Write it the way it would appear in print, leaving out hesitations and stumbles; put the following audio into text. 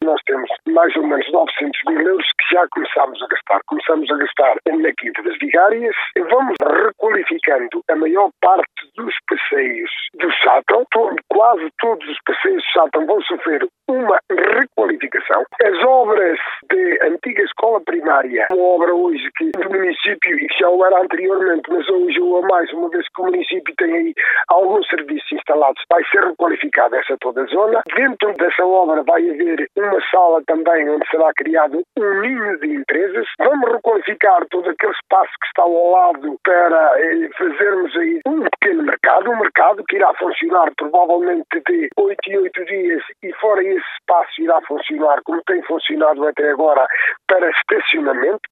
nós temos mais ou menos 900 mil euros que já começamos a gastar. Começamos a gastar na Quinta das Vigárias. Vamos requalificando a maior parte dos passeios do Sátão. Quase todos os passeios do Sátão vão sofrer uma requalificação. As obras de antiga escola primária, uma obra hoje que do município, e que já o era anteriormente, mas hoje ou a mais, uma vez que o município tem aí alguns serviços instalados, vai ser requalificada essa toda a zona. Dentro dessa obra vai haver uma sala também onde será criado um ninho de empresas. Vamos requalificar todo aquele espaço que está ao lado para fazermos aí um pequeno mercado, um mercado que irá funcionar provavelmente de 8 em 8 dias, e fora esse espaço irá funcionar como tem funcionado até agora para estacionamento.